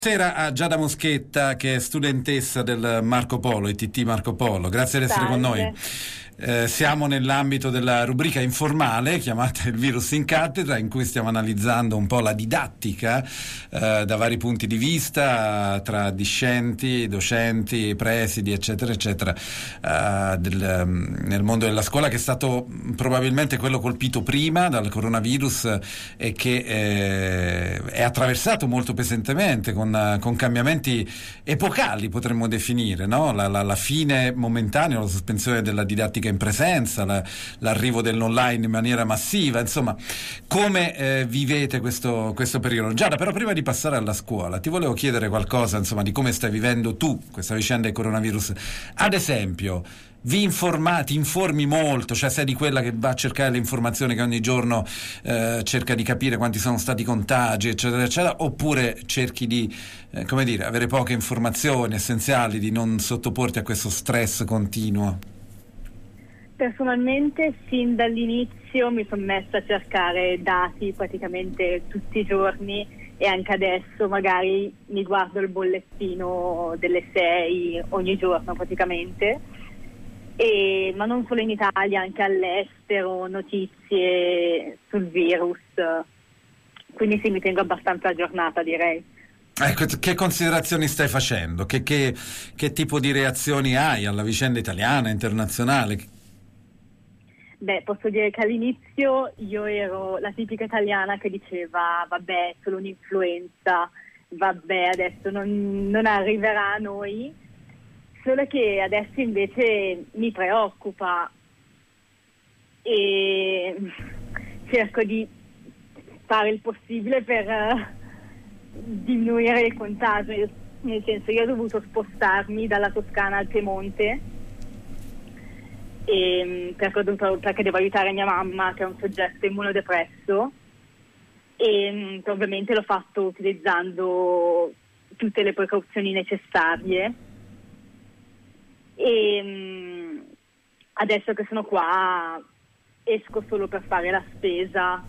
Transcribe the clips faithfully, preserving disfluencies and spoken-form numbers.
Buonasera a Giada Moschetta, che è studentessa del Marco Polo, I T T Marco Polo. Grazie di essere Salve. con noi. Eh, siamo nell'ambito della rubrica informale chiamata Il virus in cattedra, in cui stiamo analizzando un po' la didattica eh, da vari punti di vista, tra discenti, docenti, presidi, eccetera, eccetera, eh, del, nel mondo della scuola, che è stato probabilmente quello colpito prima dal coronavirus e che eh, è attraversato molto pesantemente con, con cambiamenti epocali, potremmo definire, no? La, la, la fine momentanea, la sospensione della didattica in presenza, la, l'arrivo dell'online in maniera massiva, insomma. Come eh, vivete questo, questo periodo? Giada, però prima di passare alla scuola ti volevo chiedere qualcosa, insomma, di come stai vivendo tu questa vicenda del coronavirus. Ad esempio, vi informati, informi molto, cioè sei di quella che va a cercare le informazioni, che ogni giorno eh, cerca di capire quanti sono stati i contagi, eccetera, eccetera, oppure cerchi di, eh, come dire, avere poche informazioni essenziali, di non sottoporti a questo stress continuo? Personalmente, sin dall'inizio mi sono messa a cercare dati praticamente tutti i giorni, e anche adesso magari mi guardo il bollettino delle sei ogni giorno praticamente, e, ma non solo in Italia, anche all'estero, notizie sul virus, quindi sì, mi tengo abbastanza aggiornata, direi. Ecco, che considerazioni stai facendo? Che, che, che tipo di reazioni hai alla vicenda italiana, internazionale? Beh, posso dire che all'inizio io ero la tipica italiana che diceva vabbè, è solo un'influenza, vabbè, adesso non, non arriverà a noi, solo che adesso invece mi preoccupa e cerco di fare il possibile per uh, diminuire il contagio, nel senso, io ho dovuto spostarmi dalla Toscana al Piemonte, E, perché, perché devo aiutare mia mamma, che è un soggetto immunodepresso, e ovviamente l'ho fatto utilizzando tutte le precauzioni necessarie, e adesso che sono qua esco solo per fare la spesa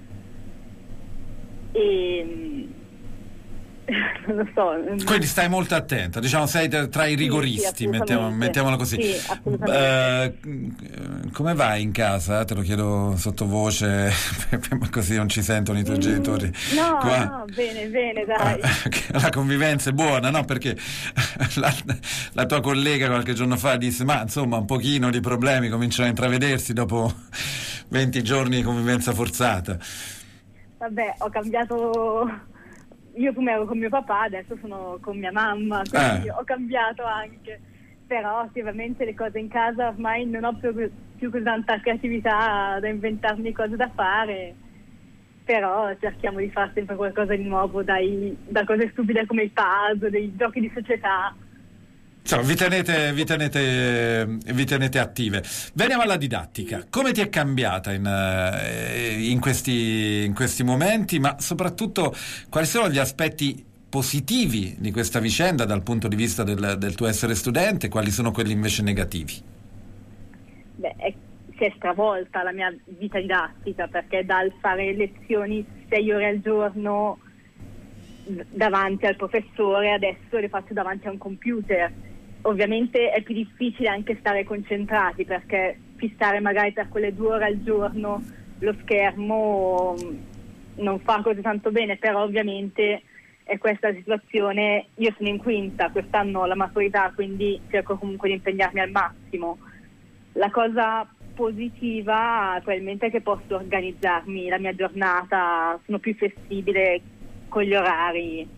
e non lo so. Quindi stai molto attenta, diciamo, sei tra i rigoristi, sì, mettiamo, mettiamola così. Sì, assolutamente. Uh, come vai in casa? Te lo chiedo sottovoce, così non ci sentono i tuoi mm, genitori. No, Qua. no, bene, bene, dai. La convivenza è buona, no? Perché la, la tua collega qualche giorno fa disse, ma insomma un pochino di problemi cominciano a intravedersi dopo venti giorni di convivenza forzata. Vabbè, ho cambiato... Io prima ero con mio papà, adesso sono con mia mamma, quindi eh. ho cambiato anche. Però ovviamente le cose in casa ormai non ho più, più così tanta creatività da inventarmi cose da fare, però cerchiamo di fare sempre qualcosa di nuovo, dai, da cose stupide come i puzzle, dei giochi di società. Insomma, vi tenete, vi tenete, vi tenete attive. Veniamo alla didattica. Come ti è cambiata in, in, questi, in questi momenti, ma soprattutto quali sono gli aspetti positivi di questa vicenda dal punto di vista del, del tuo essere studente, quali sono quelli invece negativi? Beh, è, si è stravolta la mia vita didattica, perché dal fare lezioni sei ore al giorno davanti al professore, adesso le faccio davanti a un computer. Ovviamente è più difficile anche stare concentrati, perché fissare magari per quelle due ore al giorno lo schermo non fa così tanto bene, però ovviamente è questa situazione. Io sono in quinta, quest'anno ho la maturità, quindi cerco comunque di impegnarmi al massimo. La cosa positiva probabilmente è che posso organizzarmi la mia giornata, sono più flessibile con gli orari.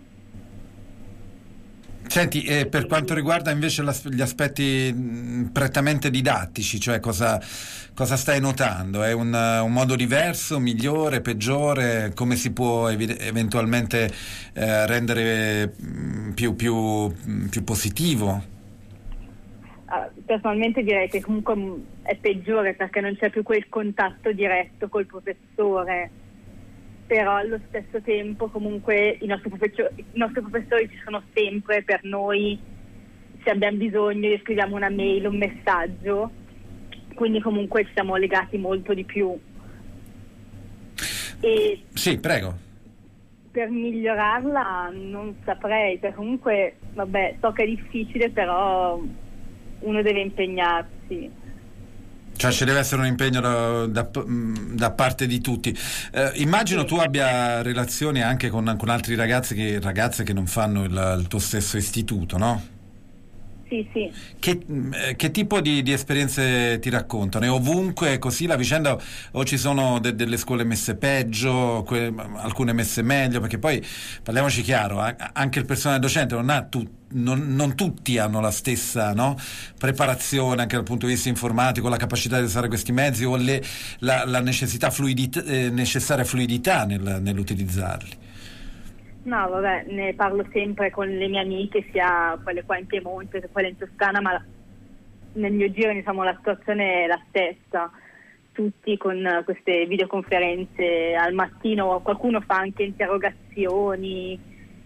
Senti, eh, per quanto riguarda invece gli aspetti mh, prettamente didattici, cioè cosa, cosa stai notando? È un, un modo diverso, migliore, peggiore? Come si può ev- eventualmente eh, rendere mh, più, più, mh, più positivo? Uh, personalmente direi che comunque è peggiore, perché non c'è più quel contatto diretto col professore. Però allo stesso tempo comunque i nostri professori, i nostri professori ci sono sempre per noi, se abbiamo bisogno gli scriviamo una mail, un messaggio, quindi comunque ci siamo legati molto di più. E sì, prego. per migliorarla non saprei, perché comunque, vabbè, so che è difficile, però uno deve impegnarsi. Cioè ci deve essere un impegno da, da, da parte di tutti. Eh, immagino Sì. tu abbia relazioni anche con, con altri ragazzi che, ragazze che non fanno il, il tuo stesso istituto, no? Sì, sì. Che, che tipo di, di esperienze ti raccontano? È ovunque così la vicenda o ci sono de, delle scuole messe peggio, que, alcune messe meglio? Perché poi, parliamoci chiaro, anche il personale docente non ha tu, non, non tutti hanno la stessa, no? preparazione anche dal punto di vista informatico, la capacità di usare questi mezzi o le, la, la necessità fluidità, eh, necessaria fluidità nel, nell'utilizzarli. No, vabbè, ne parlo sempre con le mie amiche, sia quelle qua in Piemonte che quelle in Toscana, ma nel mio giro, diciamo, la situazione è la stessa. Tutti con queste videoconferenze al mattino, qualcuno fa anche interrogazioni,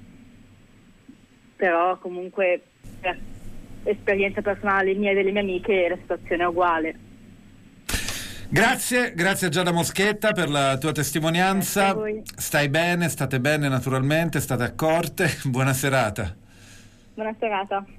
però comunque per esperienza personale mia e delle mie amiche la situazione è uguale. Grazie, grazie a Giada Moschetta per la tua testimonianza. Stai bene, state bene naturalmente, state accorte. Buona serata. Buona serata.